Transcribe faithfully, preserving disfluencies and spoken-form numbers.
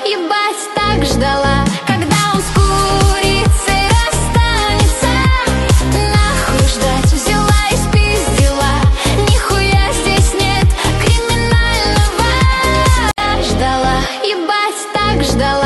ебать, так ждала, когда он с курицей расстанется. Нахуй ждать, взяла и спиздила. Нихуя здесь нет криминального. Ждала, ебать, так ждала.